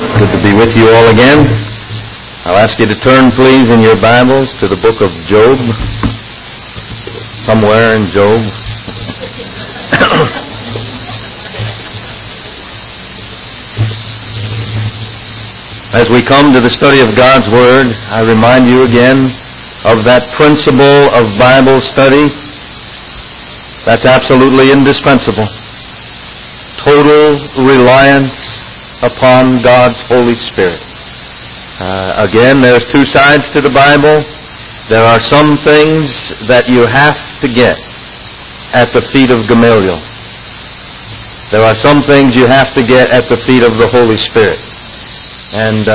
Good to be with you all again. I'll ask you to turn, please, in your Bibles to the book of Job. Somewhere in Job. As we come to the study of God's Word, I remind you again of that principle of Bible study that's absolutely indispensable. Total reliance upon God's Holy Spirit. Again, there's two sides to the Bible. There are some things that you have to get at the feet of Gamaliel. There are some things you have to get at the feet of the Holy Spirit. And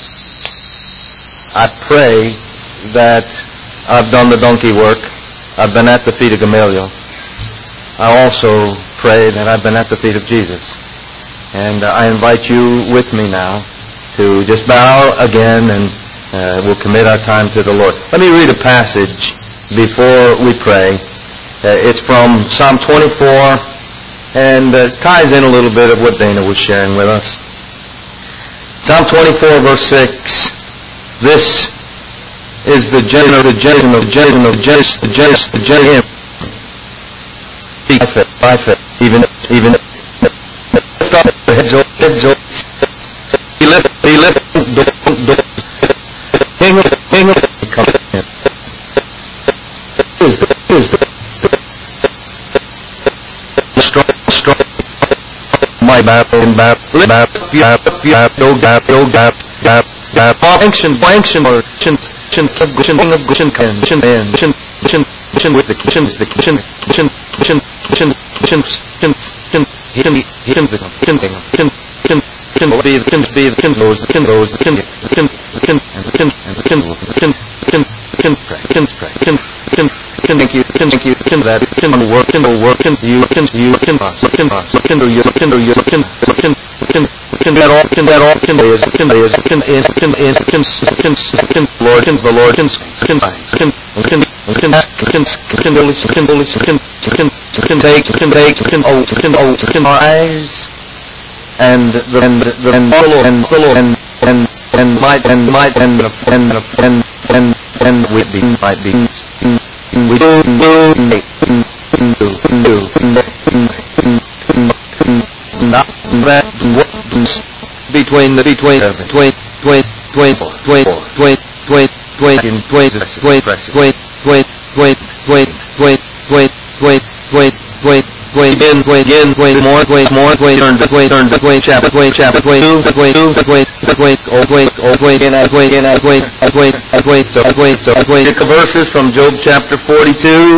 I pray that I've done the donkey work. I've been at the feet of Gamaliel. I also pray that I've been at the feet of Jesus. And I invite you with me now to just bow again, and we'll commit our time to the Lord. Let me read a passage before we pray. It's from Psalm 24, and ties in a little bit of what Dana was sharing with us. Psalm 24, verse 6. This is the hymn. By faith, even lift up your heads, he lift, King of come in. Is the strong, my battle in battle, verses from Job chapter 42.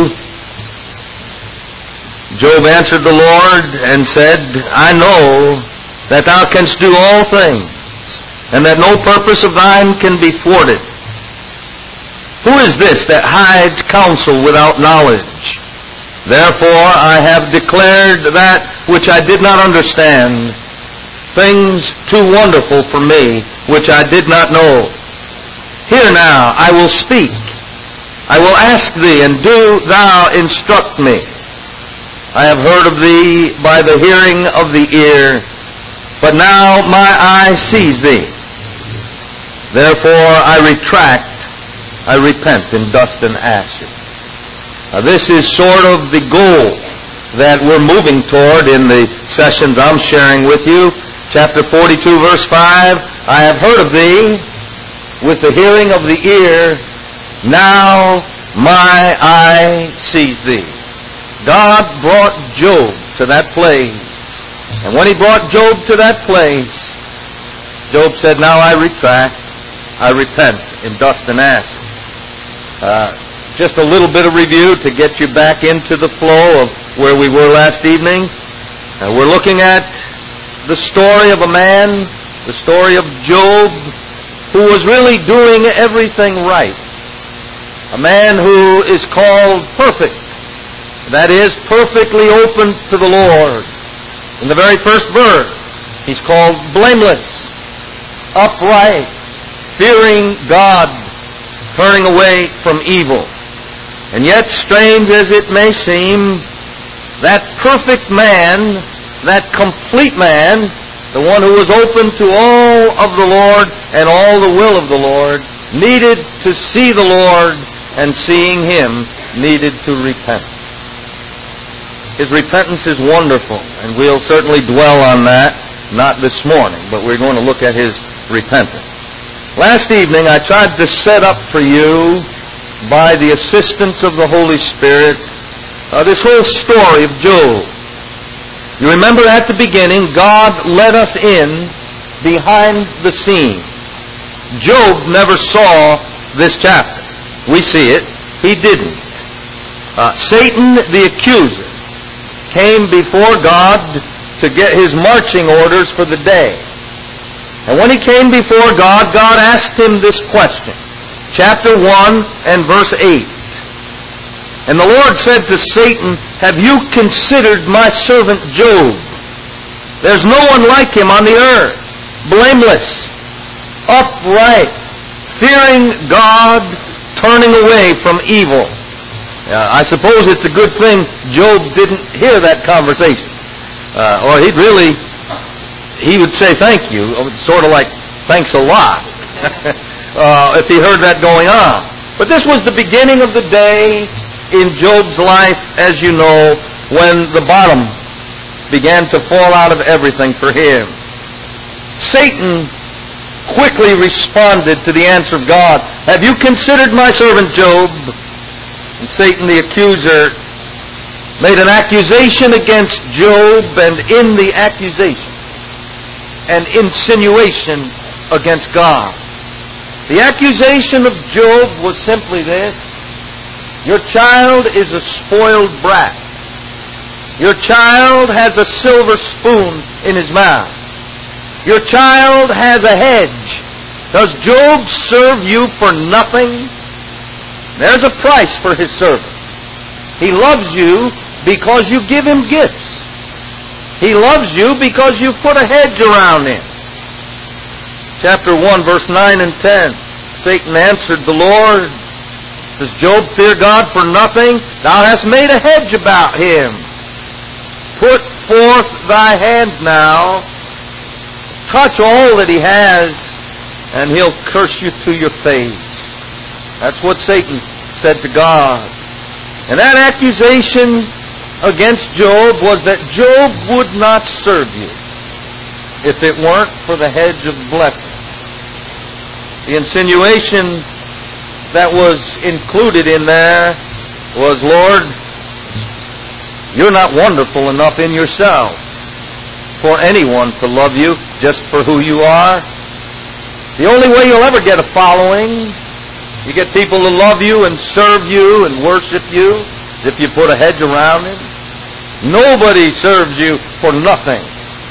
Job answered the Lord and said, I know that thou canst do all things, and that no purpose of thine can be thwarted. Who is this that hides counsel without knowledge? Therefore I have declared that which I did not understand, things too wonderful for me, which I did not know. Hear now, I will speak. I will ask thee, and do thou instruct me. I have heard of thee by the hearing of the ear, but now my eye sees thee. Therefore I retract, I repent in dust and ashes. Now this is sort of the goal that we're moving toward in the sessions I'm sharing with you. Chapter 42, verse 5, I have heard of thee with the hearing of the ear, now my eye sees thee. God brought Job to that place. And when he brought Job to that place, Job said, now I retract, I repent in dust and ashes. Just a little bit of review to get you back into the flow of where we were last evening. We're looking at the story of a man, the story of Job, who was really doing everything right. A man who is called perfect. That is, perfectly open to the Lord. In the very first verse, he's called blameless, upright, fearing God, turning away from evil. And yet, strange as it may seem, that perfect man, that complete man, the one who was open to all of the Lord and all the will of the Lord, needed to see the Lord, and seeing Him, needed to repent. His repentance is wonderful, and we'll certainly dwell on that, not this morning, but we're going to look at His repentance. Last evening, I tried to set up for you, by the assistance of the Holy Spirit, this whole story of Job. You remember at the beginning, God let us in behind the scene. Job never saw this chapter. We see it. He didn't. Satan, the accuser, came before God to get his marching orders for the day. And when he came before God, God asked him this question. Chapter 1 and verse 8. And the Lord said to Satan, "Have you considered my servant Job? There's no one like him on the earth, blameless, upright, fearing God, turning away from evil." I suppose it's a good thing Job didn't hear that conversation. Or he would say thank you, sort of like thanks a lot, if he heard that going on. But this was the beginning of the day in Job's life, as you know, when the bottom began to fall out of everything for him. Satan quickly responded to the answer of God. "Have you considered my servant Job?" And Satan, the accuser, made an accusation against Job, and in the accusation, an insinuation against God. The accusation of Job was simply this: your child is a spoiled brat. Your child has a silver spoon in his mouth. Your child has a hedge. Does Job serve you for nothing? There's a price for his service. He loves you because you give him gifts. He loves you because you put a hedge around him. Chapter 1, verse 9 and 10. Satan answered the Lord, "Does Job fear God for nothing? Thou hast made a hedge about him. Put forth thy hand now, touch all that he has, and he'll curse you to your face." That's what Satan said to God. And that accusation against Job was that Job would not serve you if it weren't for the hedge of blessing. The insinuation that was included in there was, "Lord, you're not wonderful enough in yourself for anyone to love you just for who you are. The only way you'll ever get a following, you get people to love you and serve you and worship you, is if you put a hedge around him. Nobody serves you for nothing."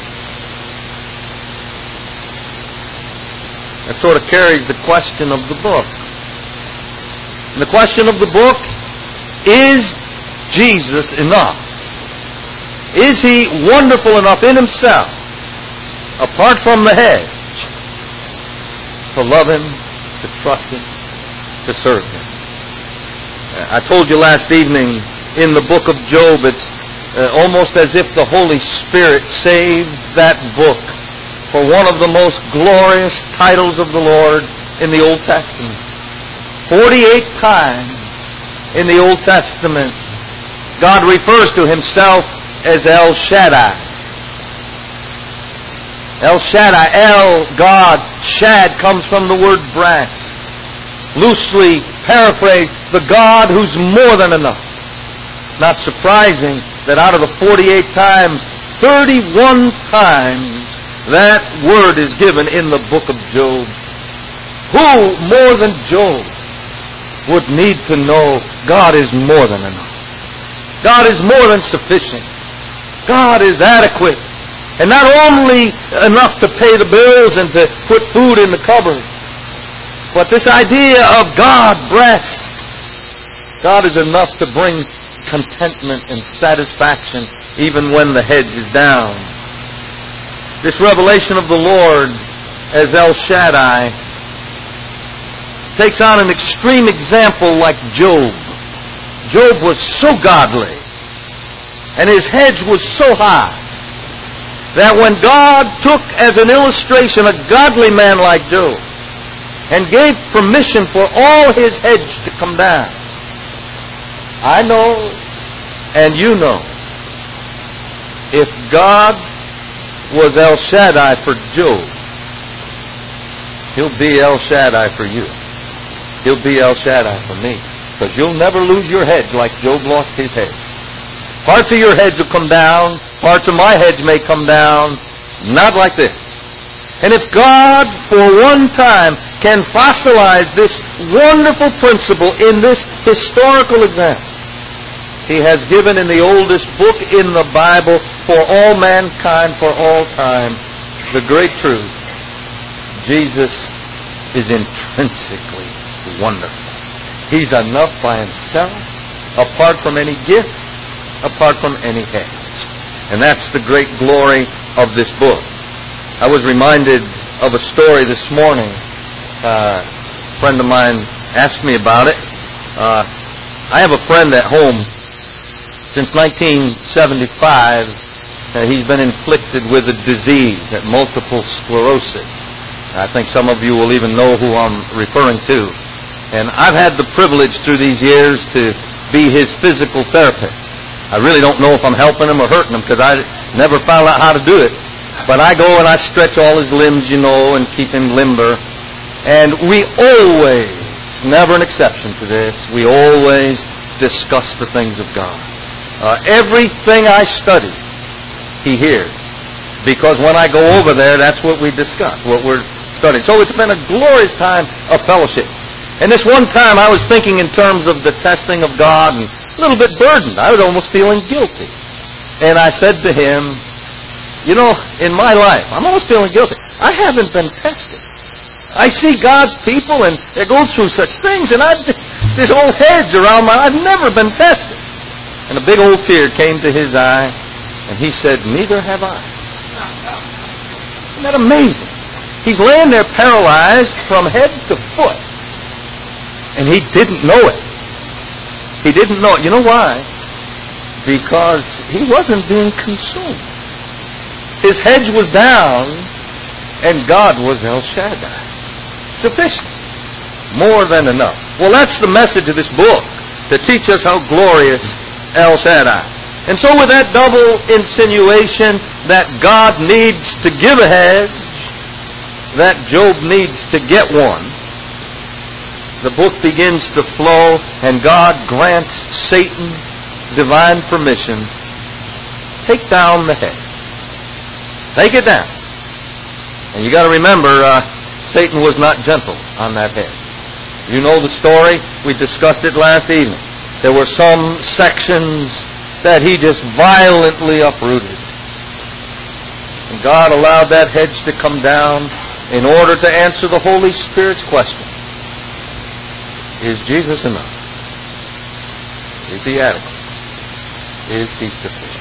That sort of carries the question of the book. And the question of the book, is Jesus enough? Is He wonderful enough in Himself, apart from the hedge, to love Him, to trust Him, to serve Him? I told you last evening, in the book of Job, it's almost as if the Holy Spirit saved that book for one of the most glorious titles of the Lord in the Old Testament. 48 times in the Old Testament, God refers to Himself as El Shaddai. El Shaddai, El, God, Shad comes from the word brass. Loosely paraphrased, the God who's more than enough. Not surprising that out of the 48 times, 31 times that word is given in the book of Job. Who more than Job would need to know God is more than enough? God is more than sufficient. God is adequate. And not only enough to pay the bills and to put food in the cupboard, but this idea of God breast. God is enough to bring contentment and satisfaction even when the hedge is down. This revelation of the Lord as El Shaddai takes on an extreme example like Job. Job was so godly, and his hedge was so high, that when God took as an illustration a godly man like Job and gave permission for all his hedge to come down, I know and you know, if God was El Shaddai for Job, He'll be El Shaddai for you. He'll be El Shaddai for me. Because you'll never lose your hedge like Job lost his hedge. Parts of your hedge will come down. Parts of my hedge may come down. Not like this. And if God, for one time, can fossilize this wonderful principle in this historical example, He has given in the oldest book in the Bible for all mankind, for all time, the great truth. Jesus is intrinsically wonderful. He's enough by Himself, apart from any gift, apart from any hedge. And that's the great glory of this book. I was reminded of a story this morning. A friend of mine asked me about it. I have a friend at home. Since 1975, he's been inflicted with a disease, multiple sclerosis. I think some of you will even know who I'm referring to. And I've had the privilege through these years to be his physical therapist. I really don't know if I'm helping him or hurting him because I never found out how to do it. But I go and I stretch all his limbs, and keep him limber. And we always, never an exception to this, we always discuss the things of God. Everything I study, he hears. Because when I go over there, that's what we discuss, what we're studying. So it's been a glorious time of fellowship. And this one time I was thinking in terms of the testing of God and a little bit burdened. I was almost feeling guilty. And I said to him, in my life, I'm almost feeling guilty. I haven't been tested. I see God's people and they go through such things and this whole hedge around I've never been tested. And a big old tear came to his eye and he said, neither have I. Isn't that amazing? He's laying there paralyzed from head to foot. And he didn't know it. He didn't know it. You know why? Because he wasn't being consumed. His hedge was down, and God was El Shaddai. Sufficient. More than enough. Well, that's the message of this book, to teach us how glorious El Shaddai. And so with that double insinuation that God needs to give a hedge, that Job needs to get one, the book begins to flow, and God grants Satan divine permission. Take down the hedge. Take it down. And you got to remember, Satan was not gentle on that hedge. You know the story. We discussed it last evening. There were some sections that he just violently uprooted. And God allowed that hedge to come down in order to answer the Holy Spirit's question. Is Jesus enough? Is He adequate? Is He sufficient?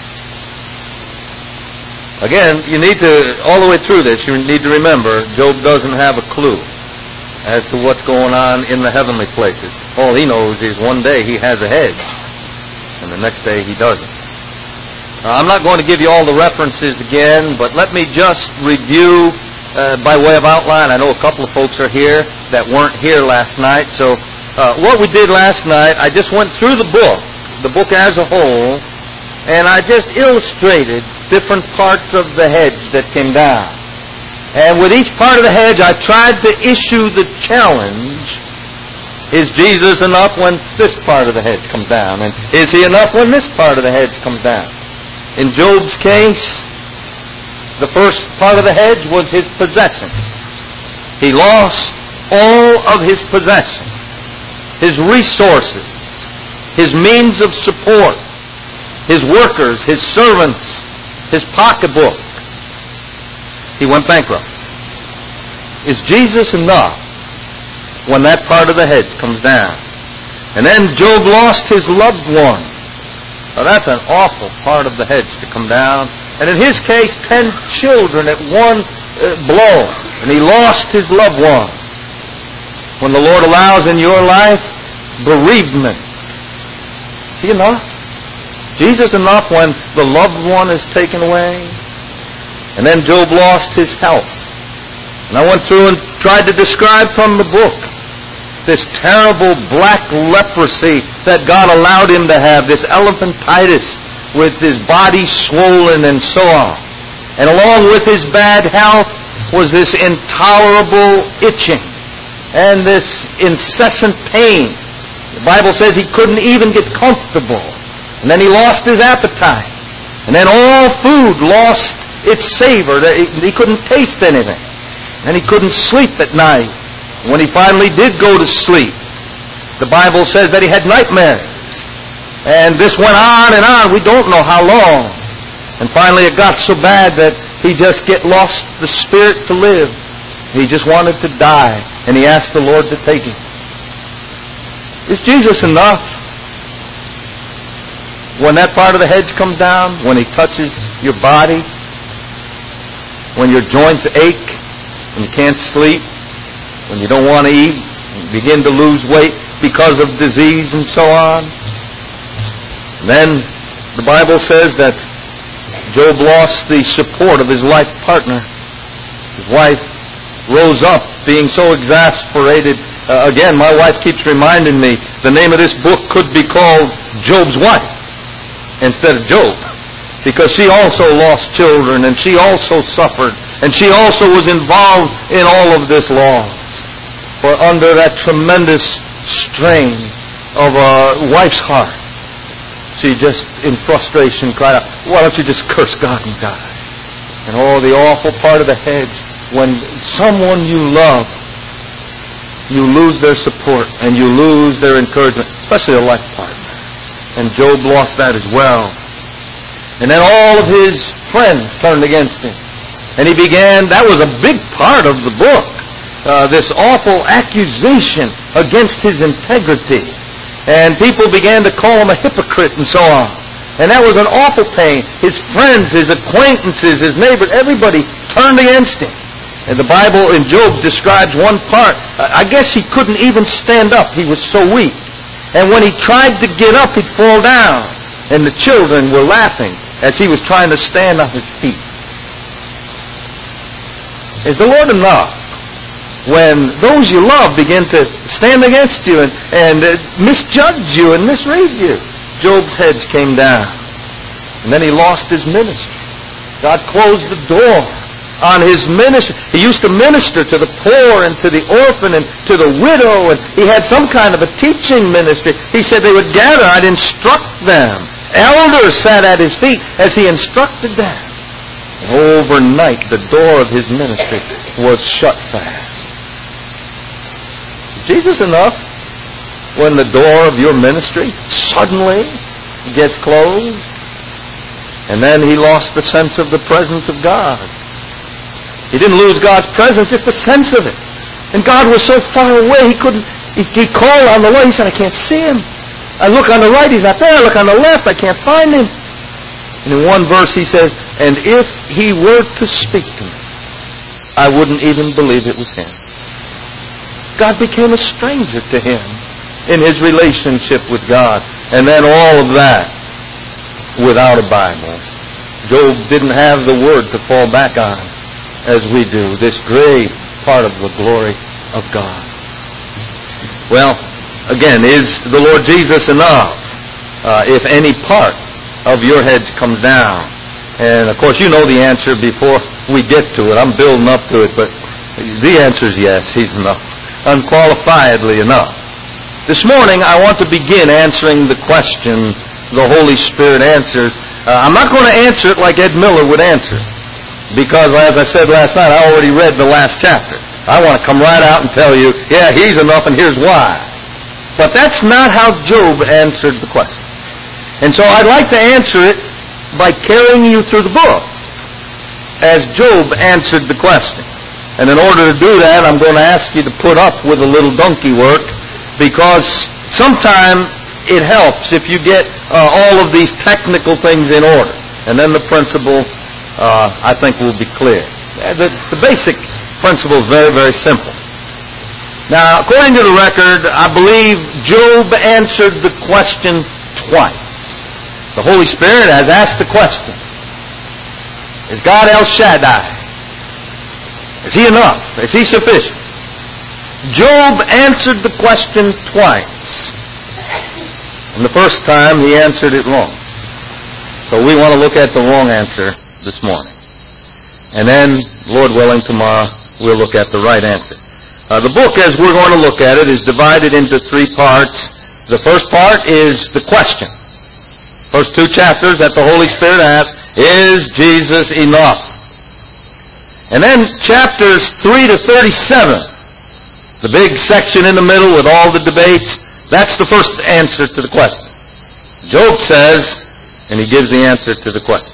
Again, you need to, all the way through this, you need to remember, Job doesn't have a clue as to what's going on in the heavenly places. All he knows is one day he has a hedge, and the next day he doesn't. I'm not going to give you all the references again, but let me just review by way of outline. I know a couple of folks are here that weren't here last night, so what we did last night, I just went through the book as a whole, and I just illustrated different parts of the hedge that came down. And with each part of the hedge, I tried to issue the challenge, is Jesus enough when this part of the hedge comes down? And is He enough when this part of the hedge comes down? In Job's case, the first part of the hedge was his possessions. He lost all of his possessions, his resources, his means of support, his workers, his servants, his pocketbook. He went bankrupt. Is Jesus enough when that part of the hedge comes down? And then Job lost his loved one. Now that's an awful part of the hedge to come down. And in his case, 10 children at one blow. And he lost his loved one. When the Lord allows in your life bereavement, is He enough? Jesus enough when the loved one is taken away? And then Job lost his health. And I went through and tried to describe from the book this terrible black leprosy that God allowed him to have, this elephantitis with his body swollen and so on. And along with his bad health was this intolerable itching and this incessant pain. The Bible says he couldn't even get comfortable. And then he lost his appetite. And then all food lost its savor. He couldn't taste anything. And he couldn't sleep at night. When he finally did go to sleep, the Bible says that he had nightmares. And this went on and on. We don't know how long. And finally it got so bad that he just lost the spirit to live. He just wanted to die. And he asked the Lord to take him. Is Jesus enough? When that part of the hedge comes down, when he touches your body, when your joints ache, when you can't sleep, when you don't want to eat, you begin to lose weight because of disease and so on. And then the Bible says that Job lost the support of his life partner. His wife rose up being so exasperated. Again, my wife keeps reminding me the name of this book could be called Job's Wife instead of Job, because she also lost children and she also suffered and she also was involved in all of this loss. For under that tremendous strain of a wife's heart, she just in frustration cried out, why don't you just curse God and die? And oh, the awful part of the hedge, when someone you love, you lose their support and you lose their encouragement, especially a life partner. And Job lost that as well. And then all of his friends turned against him. And he began, that was a big part of the book, this awful accusation against his integrity. And people began to call him a hypocrite and so on. And that was an awful pain. His friends, his acquaintances, his neighbors, everybody turned against him. And the Bible in Job describes one part. I guess he couldn't even stand up. He was so weak. And when he tried to get up, he'd fall down. And the children were laughing as he was trying to stand on his feet. Is the Lord enough when those you love begin to stand against you and misjudge you and misread you? Job's head came down. And then he lost his ministry. God closed the door on his ministry. He used to minister to the poor and to the orphan and to the widow, and he had some kind of a teaching ministry. He said they would gather, I'd instruct them. Elders sat at his feet as he instructed them. And overnight, the door of his ministry was shut fast. Is Jesus enough when the door of your ministry suddenly gets closed? And then he lost the sense of the presence of God. He didn't lose God's presence, just the sense of it. And God was so far away, he called on the Lord. He said, I can't see him. I look on the right, he's not there. I look on the left, I can't find him. And in one verse he says, and if he were to speak to me, I wouldn't even believe it was him. God became a stranger to him in his relationship with God. And then all of that without a Bible. Job didn't have the Word to fall back on as we do, this great part of the glory of God. Well, again, is the Lord Jesus enough if any part of your hedge comes down? And of course you know the answer before we get to it. I'm building up to it, but the answer is yes, he's enough. Unqualifiedly enough. This morning I want to begin answering the question the Holy Spirit answers. I'm not going to answer it like Ed Miller would answer it, because as I said last night, I already read the last chapter. I want to come right out and tell you, yeah, he's enough and here's why. But that's not how Job answered the question. And so I'd like to answer it by carrying you through the book as Job answered the question. And in order to do that, I'm going to ask you to put up with a little donkey work, because sometimes it helps if you get all of these technical things in order. And then the principle, I think, will be clear. The basic principle is very, very simple. Now, according to the record, I believe Job answered the question twice. The Holy Spirit has asked the question. Is God El Shaddai? Is He enough? Is He sufficient? Job answered the question twice. And the first time he answered it wrong. So we want to look at the wrong answer this morning. And then, Lord willing, tomorrow we'll look at the right answer. The book, as we're going to look at it, is divided into three parts. The first part is the question. First two chapters that the Holy Spirit asks, is Jesus enough? And then chapters 3 to 37, the big section in the middle with all the debates, that's the first answer to the question. Job says, and he gives the answer to the question.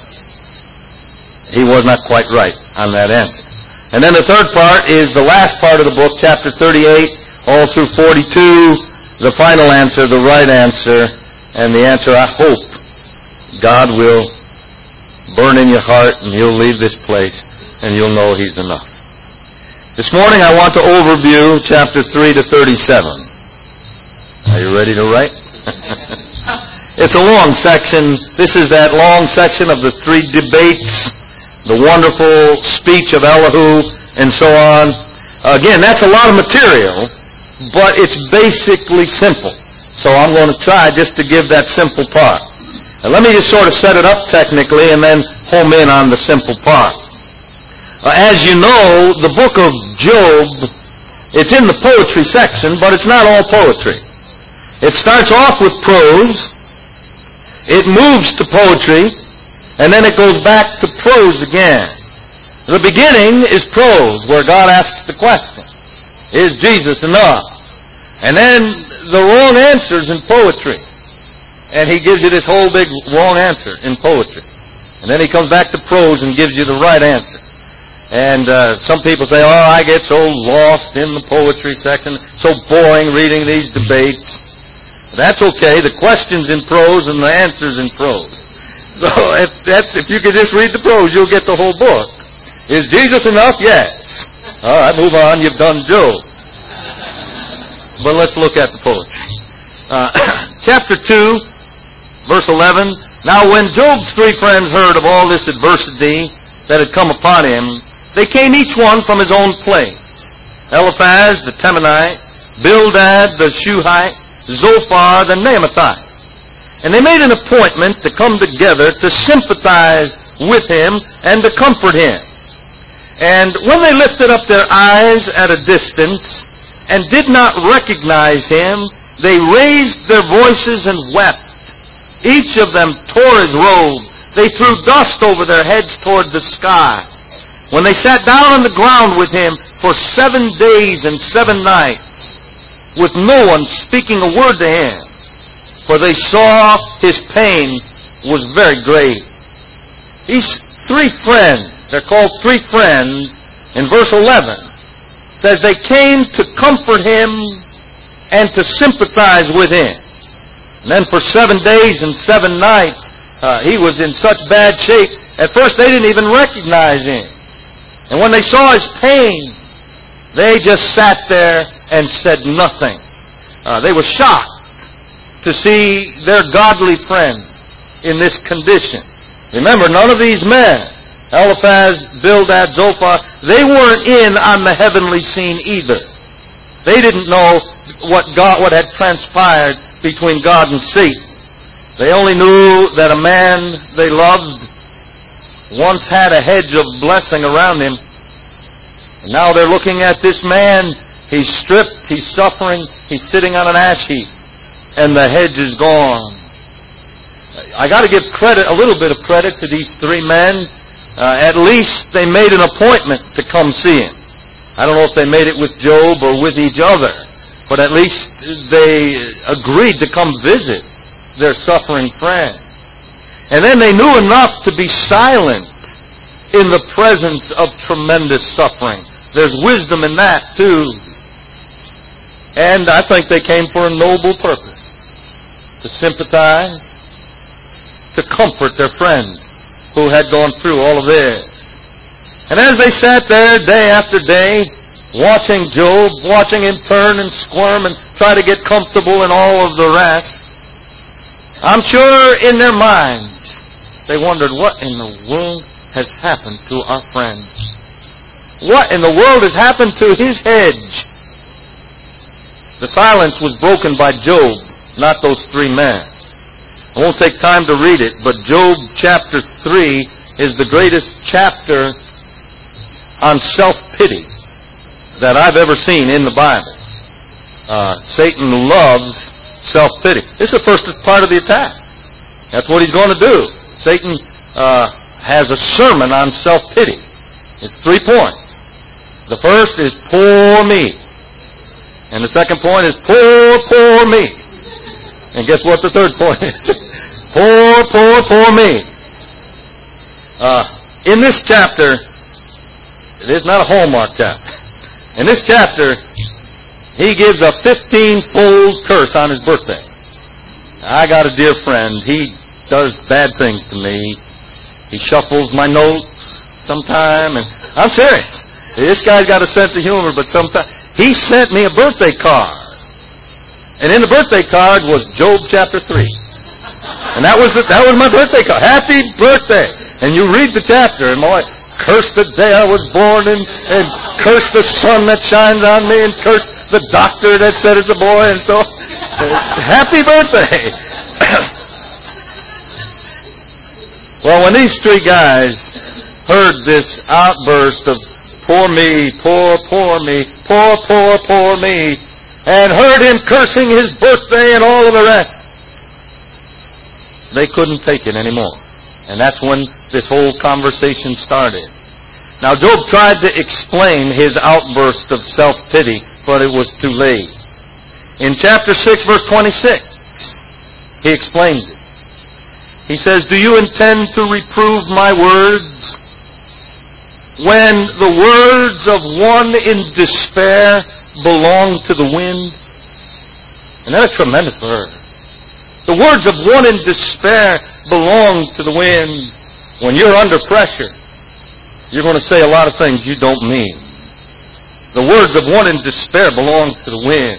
He was not quite right on that answer. And then the third part is the last part of the book, chapter 38, all through 42, the final answer, the right answer, and the answer I hope God will burn in your heart and you'll leave this place and you'll know He's enough. This morning I want to overview chapter 3 to 37. Are you ready to write? It's a long section. This is that long section of the three debates, the wonderful speech of Elihu, and so on. Again, that's a lot of material, but it's basically simple. So I'm going to try just to give that simple part. Now let me just sort of set it up technically and then home in on the simple part. As you know, the book of Job, it's in the poetry section, but it's not all poetry. It starts off with prose, it moves to poetry, and then it goes back to prose again. The beginning is prose, where God asks the question, is Jesus enough? And then the wrong answers in poetry. And he gives you this whole big wrong answer in poetry. And then he comes back to prose and gives you the right answer. And some people say, oh, I get so lost in the poetry section, so boring reading these debates. That's okay. The question's in prose and the answer's in prose. So if you could just read the prose, you'll get the whole book. Is Jesus enough? Yes. All right, move on. You've done Job. But let's look at the poetry. Chapter 2, verse 11. Now when Job's three friends heard of all this adversity that had come upon him, they came each one from his own place. Eliphaz the Temanite, Bildad the Shuhite, Zophar the Naamathite. And they made an appointment to come together to sympathize with him and to comfort him. And when they lifted up their eyes at a distance and did not recognize him, they raised their voices and wept. Each of them tore his robe. They threw dust over their heads toward the sky. When they sat down on the ground with him for 7 days and 7 nights, with no one speaking a word to him, for they saw his pain was very great. These three friends, they're called three friends, in verse 11, says they came to comfort him and to sympathize with him. And then for 7 days and 7 nights, he was in such bad shape, at first they didn't even recognize him. And when they saw his pain, they just sat there and said nothing. They were shocked to see their godly friend in this condition. Remember, none of these men, Eliphaz, Bildad, Zophar, they weren't in on the heavenly scene either. They didn't know what had transpired between God and Satan. They only knew that a man they loved once had a hedge of blessing around him. And now they're looking at this man. He's stripped, he's suffering, he's sitting on an ash heap, and the hedge is gone. I got to give credit, a little bit of credit to these three men. At least they made an appointment to come see him. I don't know if they made it with Job or with each other, but at least they agreed to come visit their suffering friend. And then they knew enough to be silent in the presence of tremendous suffering. There's wisdom in that too. And I think they came for a noble purpose. To sympathize, to comfort their friend who had gone through all of this. And as they sat there day after day, watching Job, watching him turn and squirm and try to get comfortable and all of the rest, I'm sure in their minds they wondered, what in the world has happened to our friend? What in the world has happened to his hedge? The silence was broken by Job, not those three men. I won't take time to read it, but Job chapter 3 is the greatest chapter on self-pity that I've ever seen in the Bible. Satan loves self-pity. This is the first part of the attack. That's what he's going to do. Satan has a sermon on self-pity. It's 3 points. The first is poor me. And the second point is poor me. And guess what the third point is? poor me. In this chapter, it is not a Hallmark chapter. In this chapter, he gives a 15-fold curse on his birthday. I got a dear friend. He does bad things to me. He shuffles my notes sometime, and I'm serious. This guy's got a sense of humor, but sometimes he sent me a birthday card. And in the birthday card was Job chapter 3. And that was my birthday card. Happy birthday. And you read the chapter, and my wife, curse the day I was born, and curse the sun that shines on me, and curse the doctor that said it's a boy, and so happy birthday. Well, when these three guys heard this outburst of poor me, poor me, poor me, and heard him cursing his birthday and all of the rest, they couldn't take it anymore. And that's when this whole conversation started. Now, Job tried to explain his outburst of self-pity, but it was too late. In chapter 6, verse 26, he explains it. He says, do you intend to reprove my words when the words of one in despair belong to the wind? And that's a tremendous word. The words of one in despair belong to the wind. When you're under pressure, you're going to say a lot of things you don't mean. The words of one in despair belong to the wind.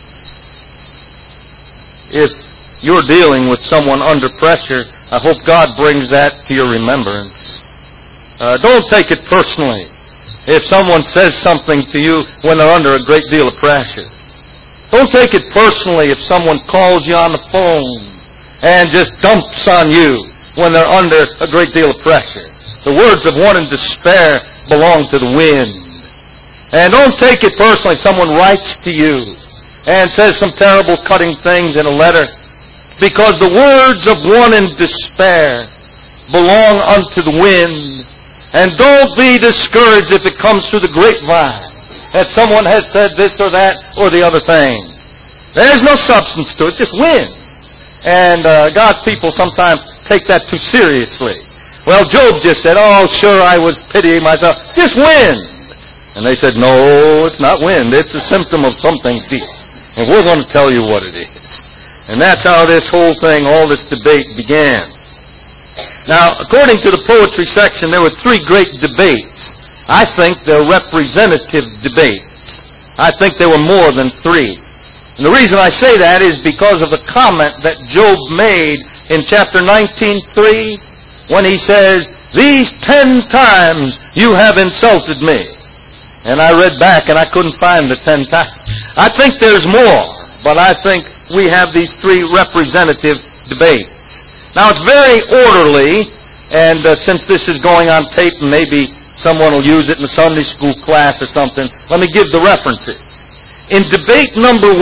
If you're dealing with someone under pressure, I hope God brings that to your remembrance. Don't take it personally if someone says something to you when they're under a great deal of pressure. Don't take it personally if someone calls you on the phone and just dumps on you when they're under a great deal of pressure. The words of one in despair belong to the wind. And don't take it personally if someone writes to you and says some terrible cutting things in a letter, because the words of one in despair belong unto the wind. And don't be discouraged if it comes through the grapevine that someone has said this or that or the other thing. There's no substance to it, just wind. And God's people sometimes take that too seriously. Well, Job just said, oh, sure, I was pitying myself. Just wind. And they said, no, it's not wind. It's a symptom of something deep. And we're going to tell you what it is. And that's how this whole thing, all this debate began. Now, according to the poetry section, there were 3 great debates. I think they're representative debates. I think there were more than 3. And the reason I say that is because of the comment that Job made in chapter 19:3 when he says, these 10 times you have insulted me. And I read back and I couldn't find the 10 times. I think there's more, but I think we have these 3 representative debates. Now, it's very orderly, and since this is going on tape, and maybe someone will use it in a Sunday school class or something, let me give the references. In debate number 1,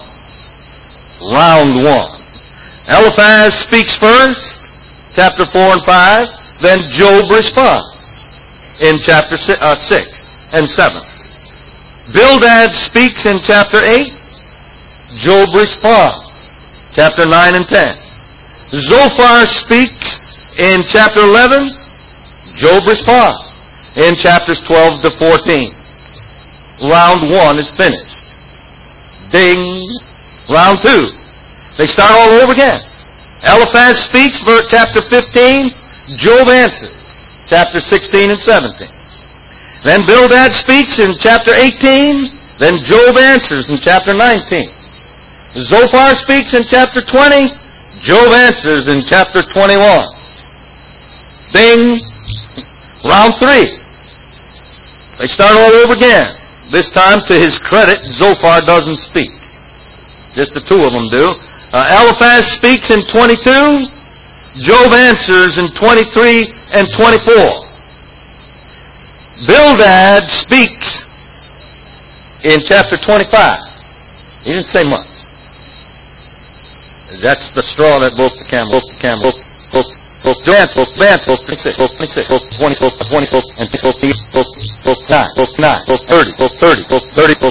round 1, Eliphaz speaks first, chapter 4 and 5, then Job responds in chapter 6 and 7. Bildad speaks in chapter 8, Job responds, chapter 9 and 10. Zophar speaks in chapter 11, Job responds in chapters 12 to 14. Round 1 is finished. Ding. Round 2. They start all over again. Eliphaz speaks, chapter 15, Job answers, chapter 16 and 17. Then Bildad speaks in chapter 18, then Job answers in chapter 19. Zophar speaks in chapter 20, Job answers in chapter 21. Ding. Round 3. They start all over again. This time, to his credit, Zophar doesn't speak. Just the two of them do. Eliphaz speaks in 22. Job answers in 23 and 24. Bildad speaks in chapter 25. He didn't say much. That's the straw that broke the camel. Joanne spoke, Van spoke, 26, spoke 26, spoke 20, spoke 20, spoke and spoke 9, spoke 9, spoke 30, spoke 30, spoke 30, spoke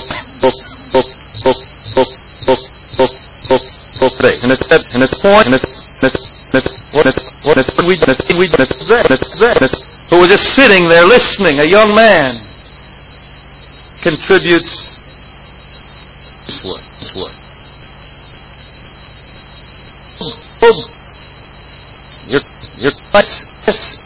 8. And at the point, who was just sitting there listening, a young man contributes this word. Your place this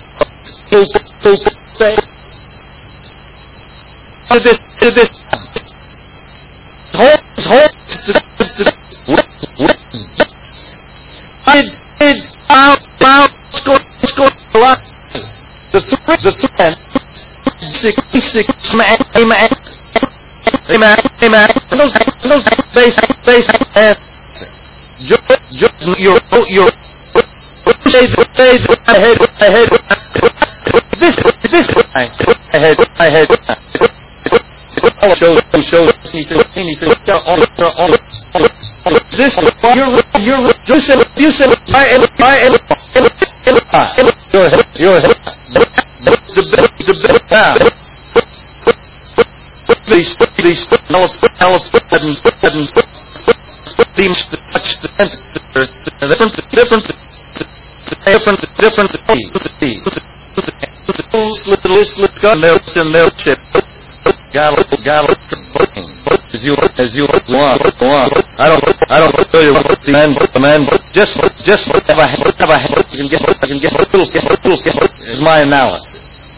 as you go on. I don't tell you what the man, just have a you can get a little is my analysis.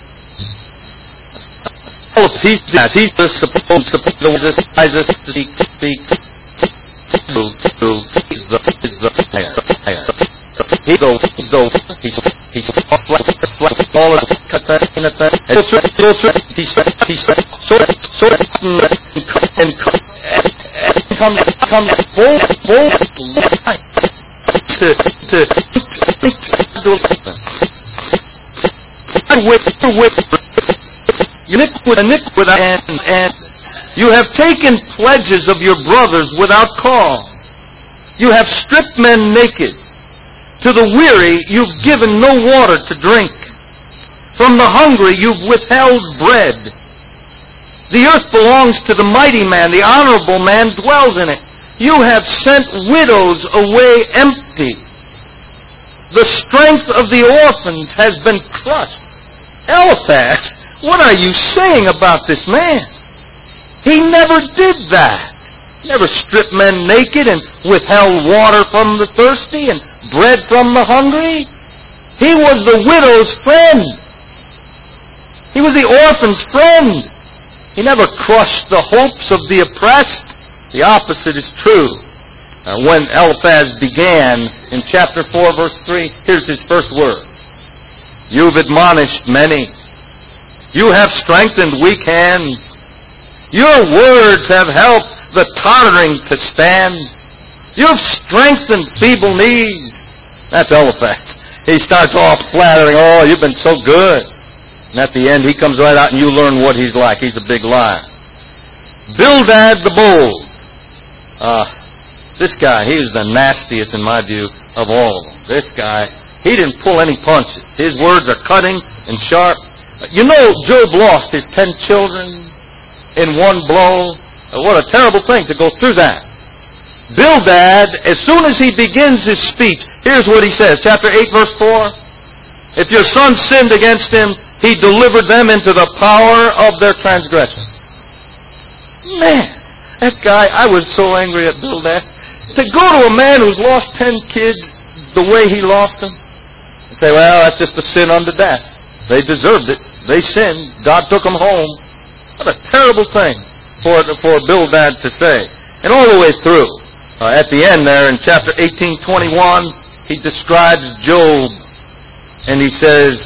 He's supposed to speak and you have taken pledges of your brothers without cause. You have stripped men naked. To the weary you've given no water to drink. From the hungry you've withheld bread. The earth belongs to the mighty man. The honorable man dwells in it. You have sent widows away empty. The strength of the orphans has been crushed. Eliphaz, what are you saying about this man? He never did that. Never stripped men naked and withheld water from the thirsty and bread from the hungry. He was the widow's friend. He was the orphan's friend. He never crushed the hopes of the oppressed. The opposite is true. When Eliphaz began in chapter 4, verse 3, here's his first word. You've admonished many. You have strengthened weak hands. Your words have helped the tottering to stand. You've strengthened feeble knees. That's Eliphaz. He starts off flattering, oh, you've been so good. And at the end, he comes right out and you learn what he's like. He's a big liar. Bildad the bold. This guy, he was the nastiest in my view of all of them. This guy, he didn't pull any punches. His words are cutting and sharp. You know, Job lost his 10 children in one blow. What a terrible thing to go through that. Bildad, as soon as he begins his speech, here's what he says. Chapter 8, verse 4. If your son sinned against him, he delivered them into the power of their transgression. Man, that guy, I was so angry at Bildad. To go to a man who's lost 10 kids the way he lost them, and say, well, that's just a sin unto death. They deserved it. They sinned. God took them home. What a terrible thing for Bildad to say. And all the way through, at the end there in chapter 18:21, he describes Job, and he says,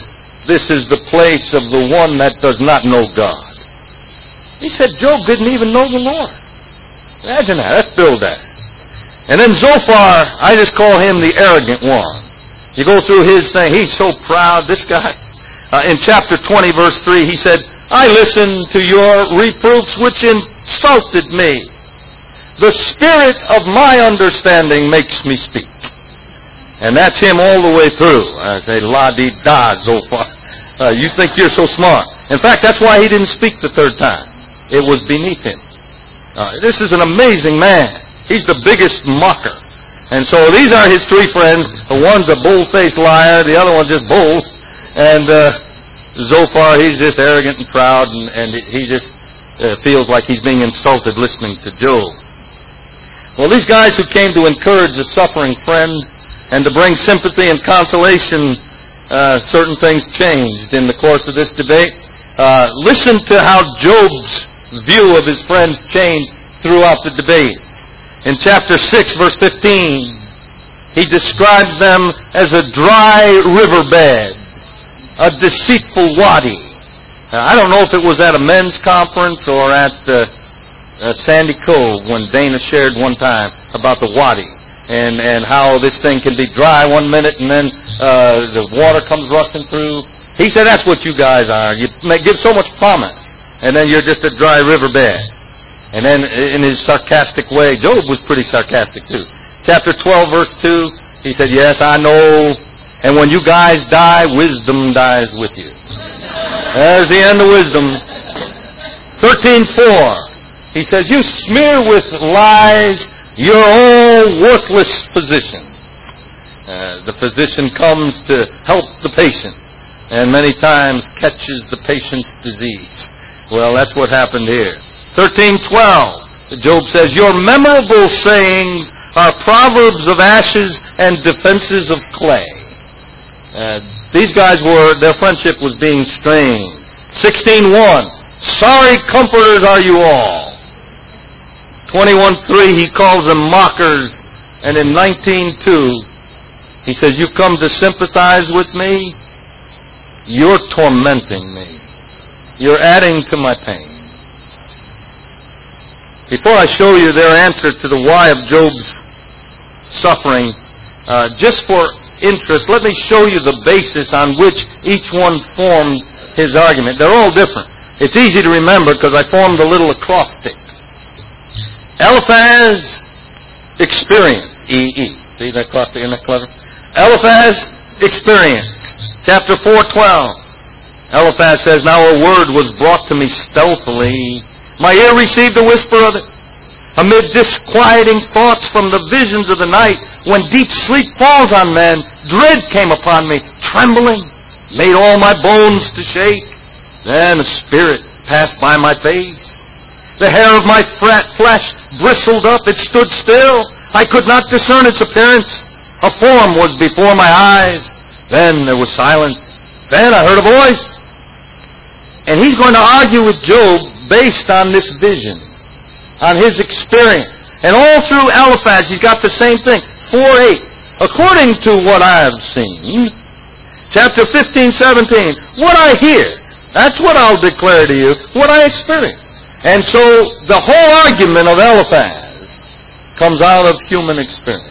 this is the place of the one that does not know God. He said Job didn't even know the Lord. Imagine that. That's Bildad. And then Zophar, I just call him the arrogant one. You go through his thing. He's so proud, this guy. In chapter 20, verse 3, he said, I listened to your reproofs which insulted me. The spirit of my understanding makes me speak. And that's him all the way through. I say, la-di-da, Zophar. You think you're so smart. In fact, that's why he didn't speak the third time. It was beneath him. This is an amazing man. He's the biggest mocker. And so these are his three friends. The one's a bold-faced liar. The other one's just bold. And Zophar, he's just arrogant and proud. And he just feels like he's being insulted listening to Job. Well, these guys who came to encourage a suffering friend and to bring sympathy and consolation, certain things changed in the course of this debate. Listen to how Job's view of his friends changed throughout the debate. In chapter 6, verse 15, he describes them as a dry riverbed, a deceitful wadi. I don't know if it was at a men's conference or at Sandy Cove when Dana shared one time about the wadi and how this thing can be dry one minute and then the water comes rushing through. He said that's what you guys are. You give so much promise and then you're just a dry riverbed. And then in his sarcastic way, Job was pretty sarcastic too. Chapter 12, verse 2, he said, yes, I know. And when you guys die, wisdom dies with you. There's the end of wisdom. 13:4, he says, you smear with lies your own worthless physicians. The physician comes to help the patient and many times catches the patient's disease. Well, that's what happened here. 13:12, Job says, your memorable sayings are proverbs of ashes and defenses of clay. These guys their friendship was being strained. 16:1, sorry comforters are you all. 21:3, he calls them mockers. And in 19:2, he says, you come to sympathize with me? You're tormenting me. You're adding to my pain. Before I show you their answer to the why of Job's suffering, just for interest, let me show you the basis on which each one formed his argument. They're all different. It's easy to remember because I formed a little acrostic. Eliphaz, experience. E-E. See that acrostic? Isn't that clever? Eliphaz, experience. Chapter 4:12. Eliphaz says, now a word was brought to me stealthily. My ear received a whisper of it. Amid disquieting thoughts from the visions of the night, when deep sleep falls on men, dread came upon me, trembling, made all my bones to shake. Then a spirit passed by my face. The hair of my flesh bristled up, it stood still. I could not discern its appearance. A form was before my eyes. Then there was silence. Then I heard a voice. And he's going to argue with Job based on this vision, on his experience. And all through Eliphaz, he's got the same thing. 4:8. According to what I have seen, chapter 15, 17, what I hear, that's what I'll declare to you, what I experience. And so the whole argument of Eliphaz comes out of human experience.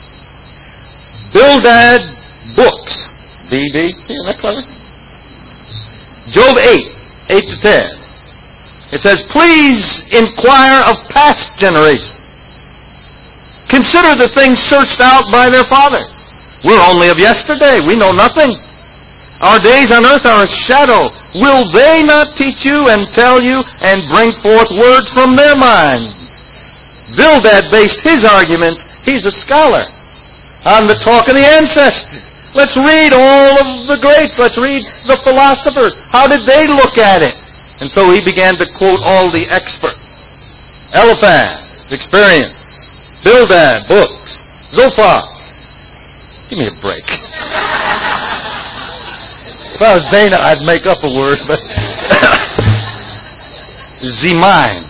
Bildad books. B.B. Isn't that clever? Job 8:8-10. It says, please inquire of past generations. Consider the things searched out by their fathers. We're only of yesterday. We know nothing. Our days on earth are a shadow. Will they not teach you and tell you and bring forth words from their minds? Bildad based his arguments, he's a scholar, on the talk of the ancestors. Let's read all of the greats. Let's read the philosophers. How did they look at it? And so he began to quote all the experts. Eliphaz, experience. Bildad, books. Zophar. Give me a break. If I was Dana, I'd make up a word, but Z-mind.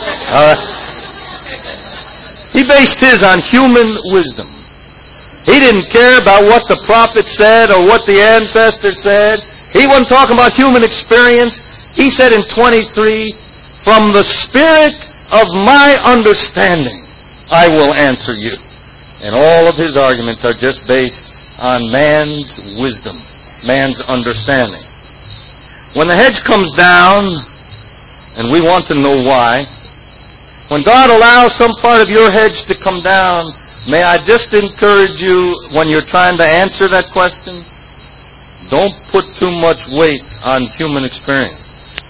He based his on human wisdom. He didn't care about what the prophet said or what the ancestors said. He wasn't talking about human experience. He said in 23, from the spirit of my understanding, I will answer you. And all of his arguments are just based on man's wisdom, man's understanding. When the hedge comes down, and we want to know why, when God allows some part of your hedge to come down, may I just encourage you, when you're trying to answer that question, don't put too much weight on human experience.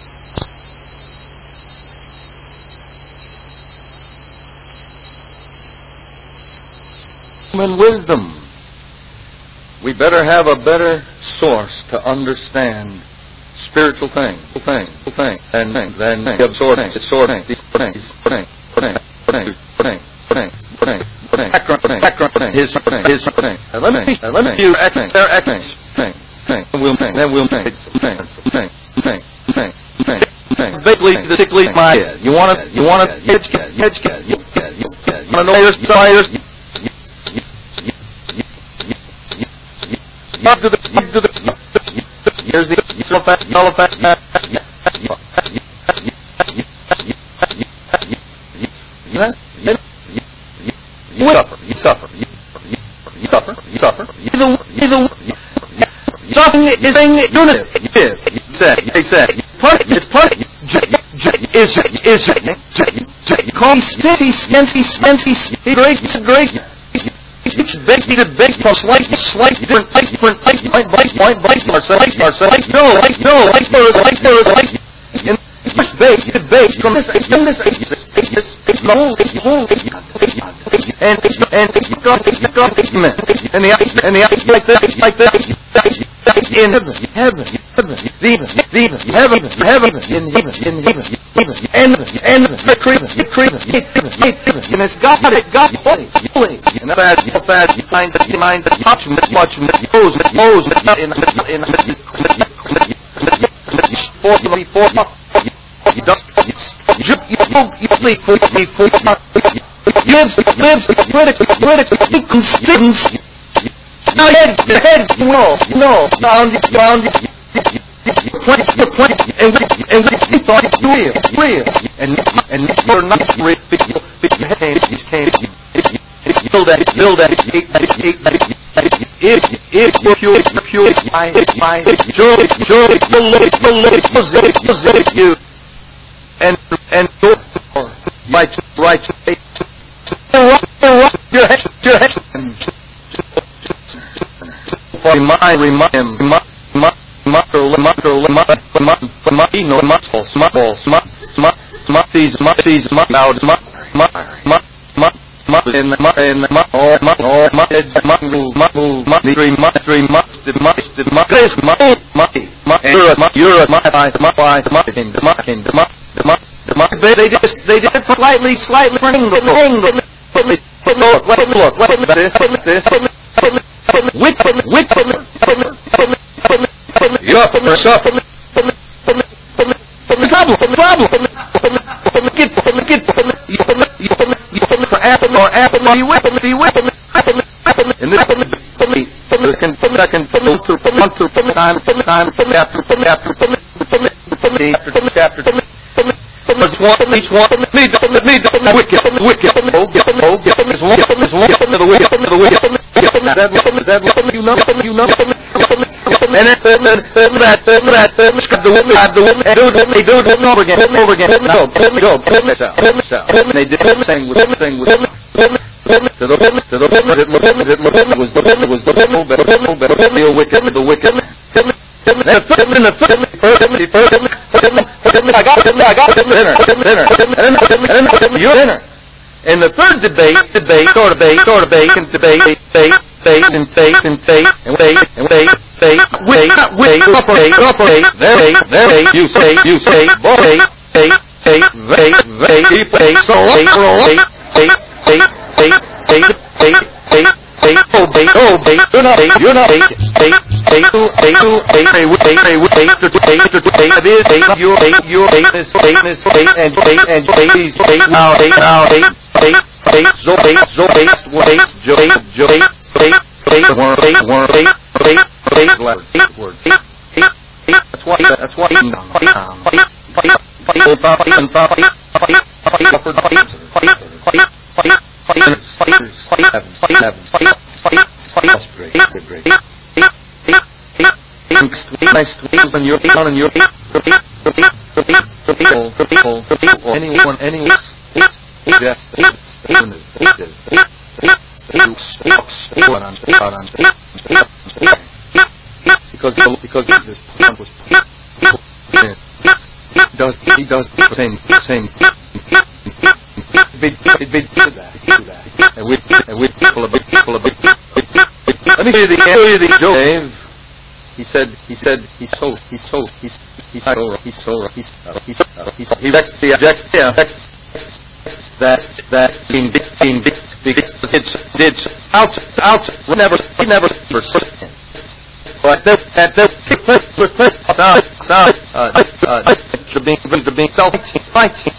Human wisdom. We better have a better source to understand spiritual things, and the absorbing, let me use their evidence. Basically, the sickly my head. You want to hedge. You want to know your desires. Here's the you suffer. Suffering is unity. He said, it's part is grace. It's based on slight different based from this like this in heaven and it's God holy and fast behind the much critical now your head no found your point and we thought it's real and you're not real build that if you're pure my joy you and right your head remind him they did slightly you suffer. Each one in the third debate, When you're down and you're anyone because this plan was he does the same and we people a bit let me show you the joke, Dave. He said he's so that's being he never but the being self-fighting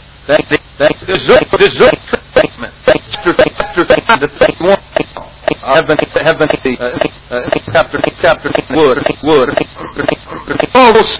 chapter wood all those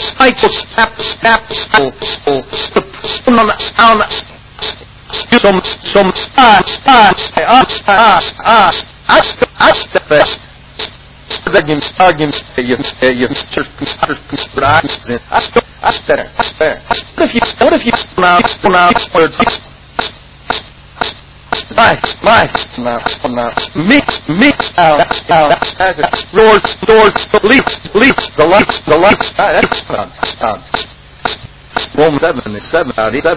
mix doors leaks the lights Roman 7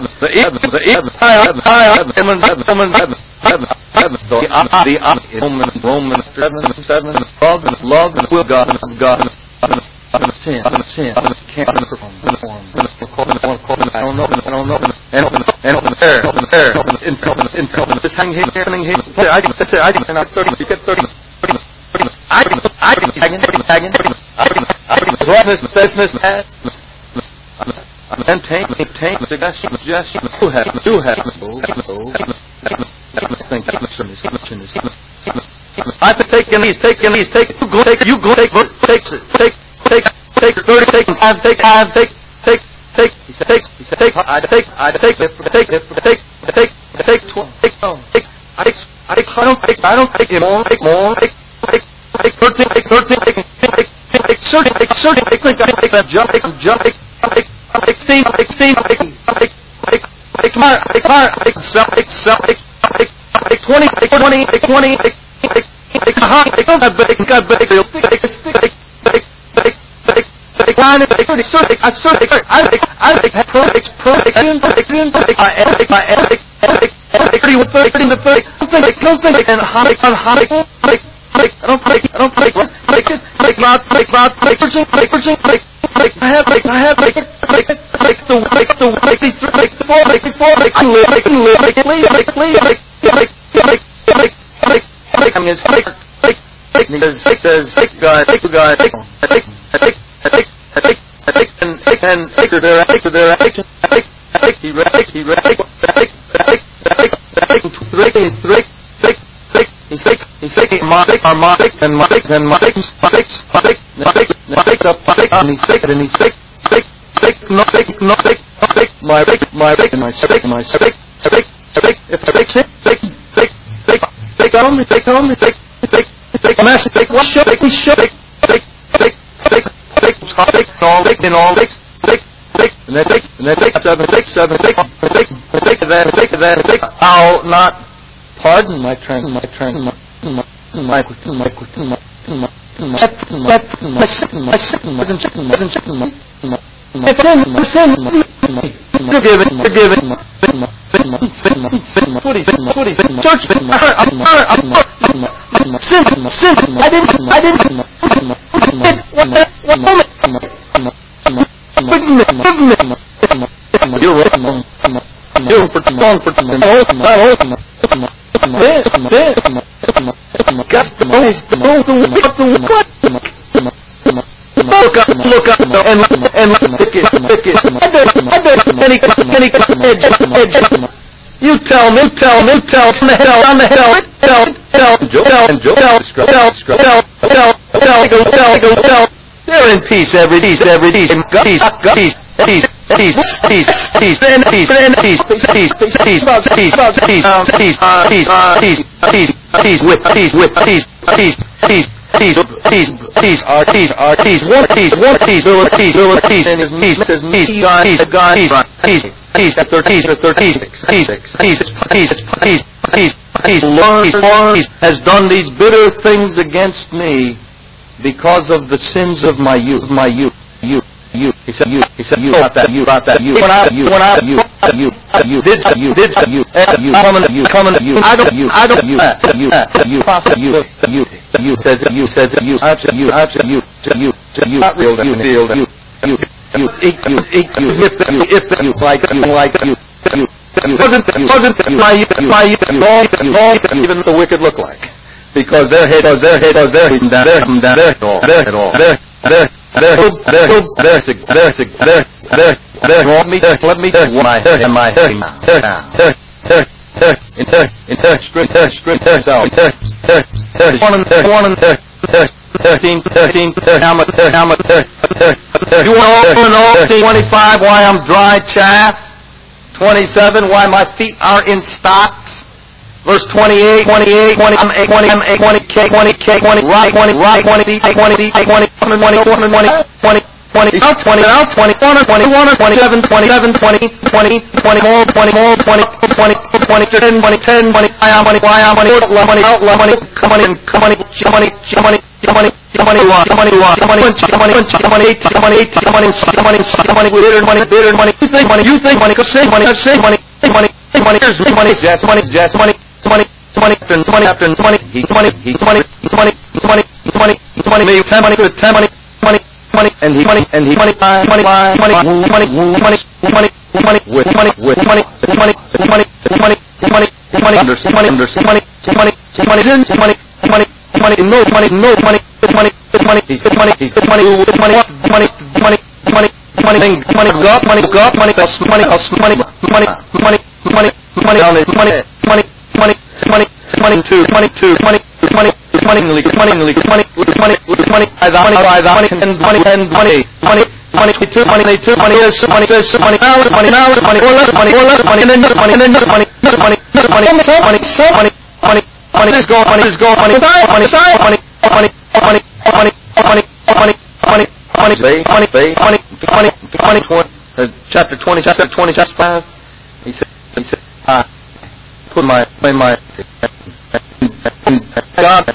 love and will God sin can't perform I don't know and this hanging here I can 30 you get 30 I maintain suggestion who have I've taken these take you go take 30 take 5 take I don't take more take 13 I think I take that jump I'll not pardon my Look up and you tell me, on the hell, We're in peace every day. Has done these bitter things against me because of the sins of my youth. He said, you brought that, you, when I, you, did, coming, even the wicked look like. Because their head down there, let me my hair You want to know 25 why I'm dry chaff? 27 why my feet are in stocks? Verse 28, right, 20, chapter 20, chapter 25. He said, I put my God,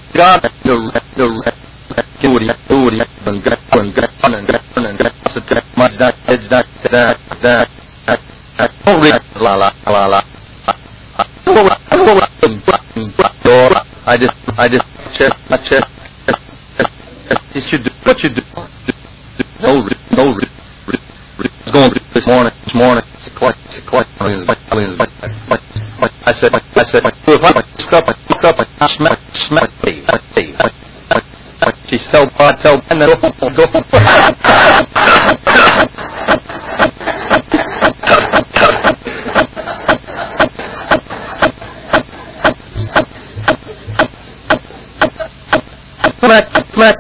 I just check. You do what you do. No. It's going this morning. It's quite. I said, if I pick up, I smell. She tell, and then go. Smack.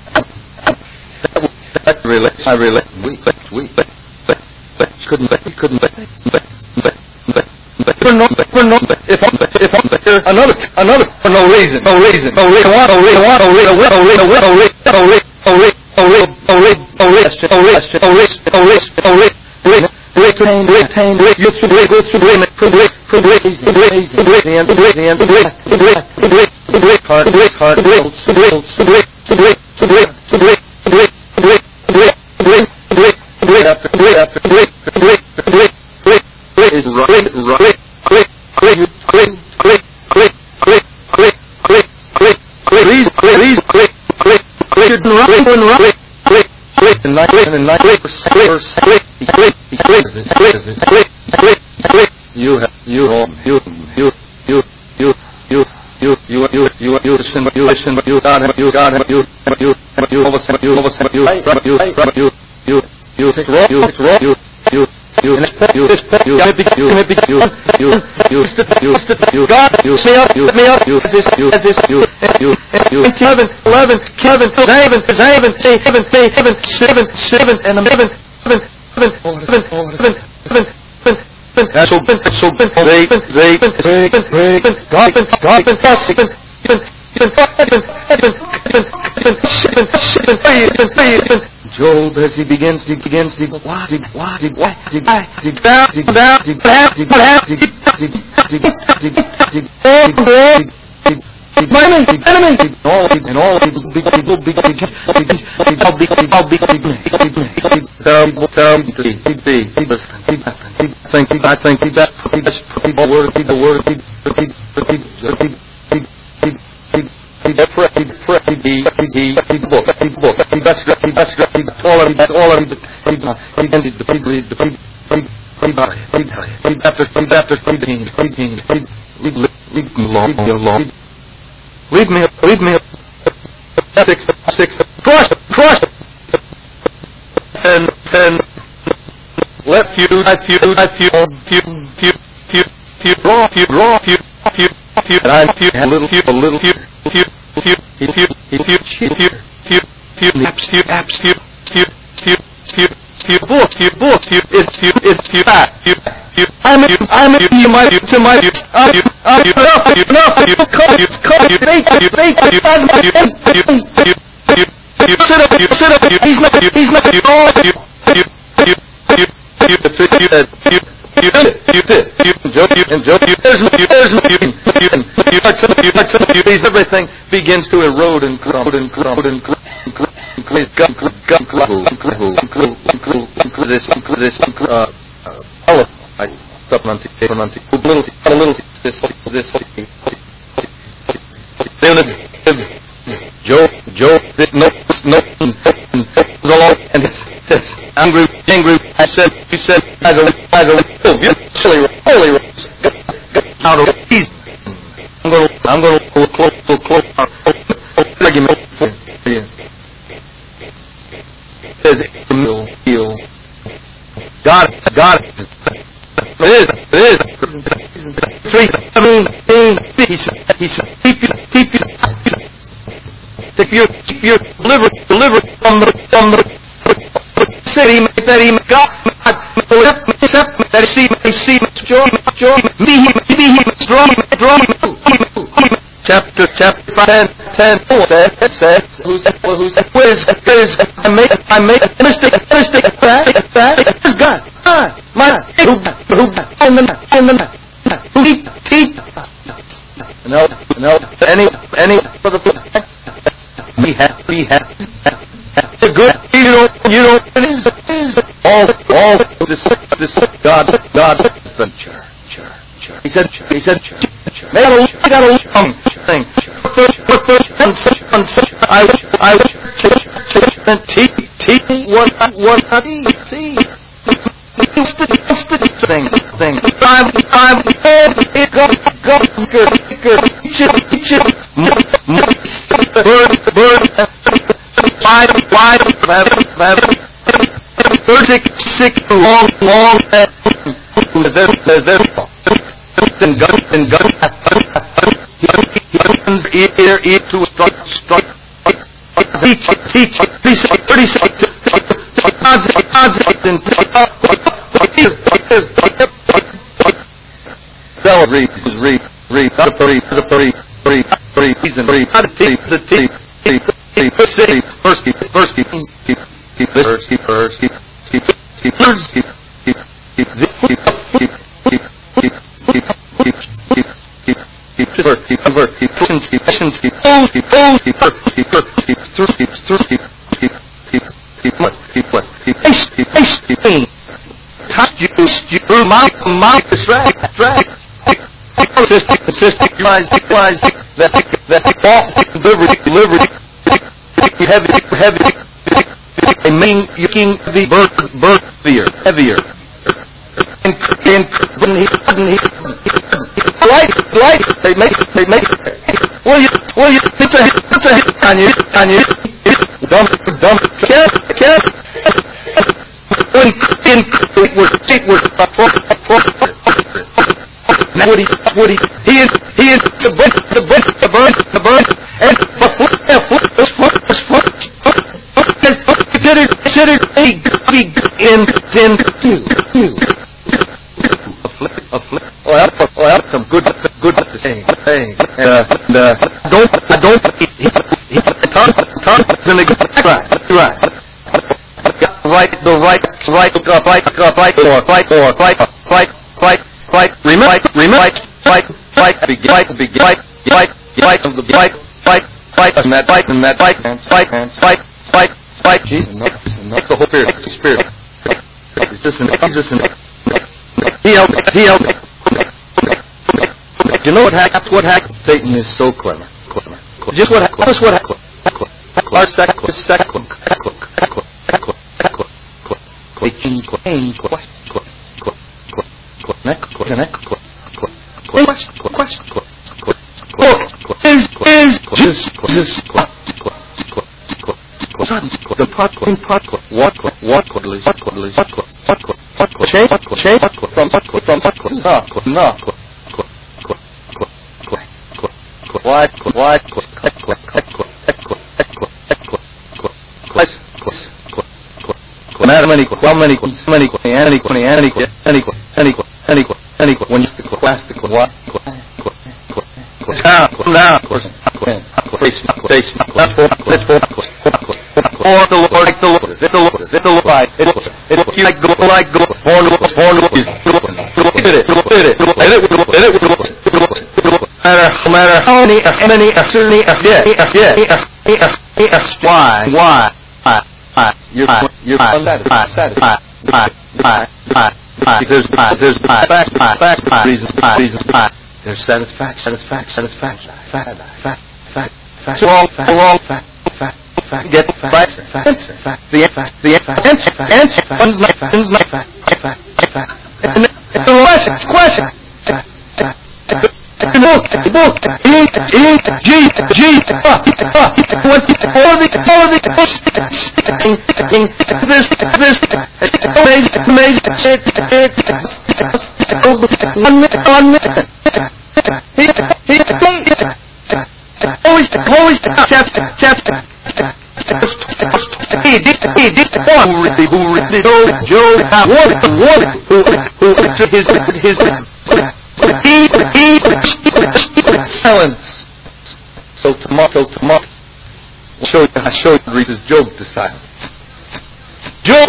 I relate. We couldn't. If another for no reason. Job, as he begins to leave me. Crush. And let you draw. And I'm a little. Everything begins to erode and crumble and Job, this no, and this angry. He said, as a silly, out of these. I'm going to close argument for you. Says heal. God. It is. 3:17. He said, if you deliver from the city that he God accept that he see joy strong. Chapter 5:10 says who's I made a mistake who's God my who in the night who no any other we have the good you don't all this God adventure. He said they got a long thing. I sick long and gun ear to strike teach 36 heavy making the bird heavier and light they make will you it's a hit on you dump can't when it was would he is the burn, and considered in well, some good thing. Don't you know what happened? Satan is so clever. Just what happened? No matter how many why you're unsatisfied. There's reason. There's satisfaction. Get the question. Silence. So tomorrow, I show you reads Job to silence. Job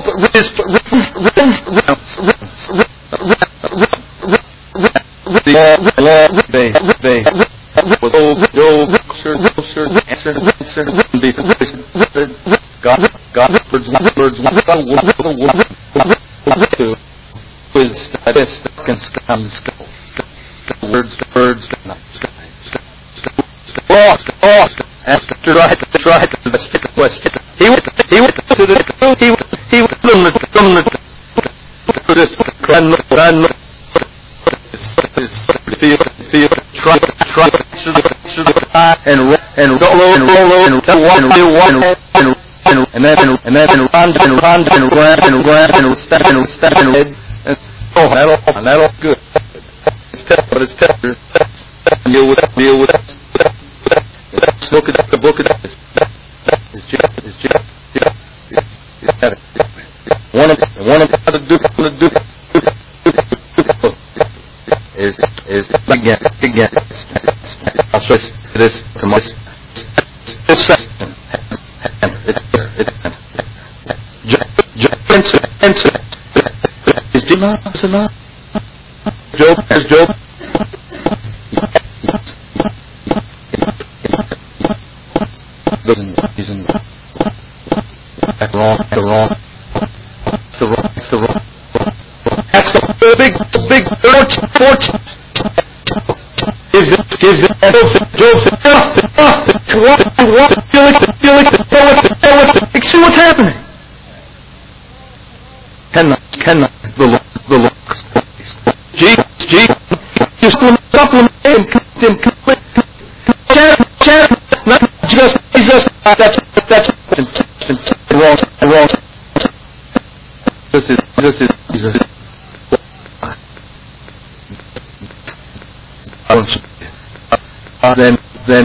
tried to stick the question. He went to the truth. He was from the and that all good. But it's deal with look at the book of one of the do is again. I'll show this to my Job. That's the big fortune. Gives it. Job said, see what's happening. Cannot the Lord. You supplement Jesus. That's wrong. This is Then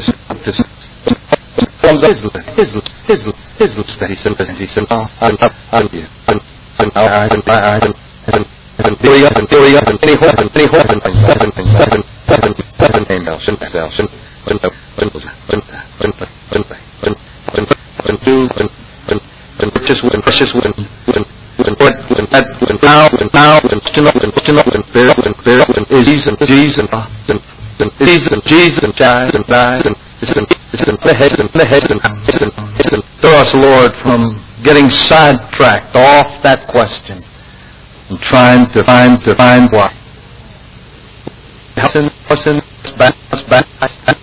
precious wind, now, Throw us, Lord, from getting sidetracked off that question and trying to find why. Back